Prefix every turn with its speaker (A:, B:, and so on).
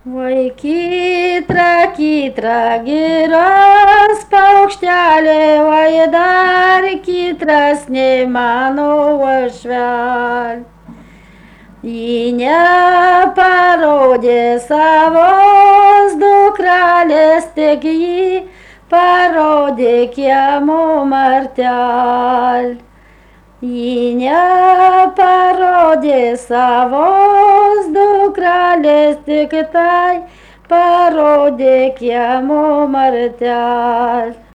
A: Vai kytra, kytra giros paukštelė, vai dar kytras nei mano uošvel. Ji neparodė savos dukrelės, tik ji parodė kiemo martel. Ji neparodė savos dukrelės, tik tai parodė kiemo martel.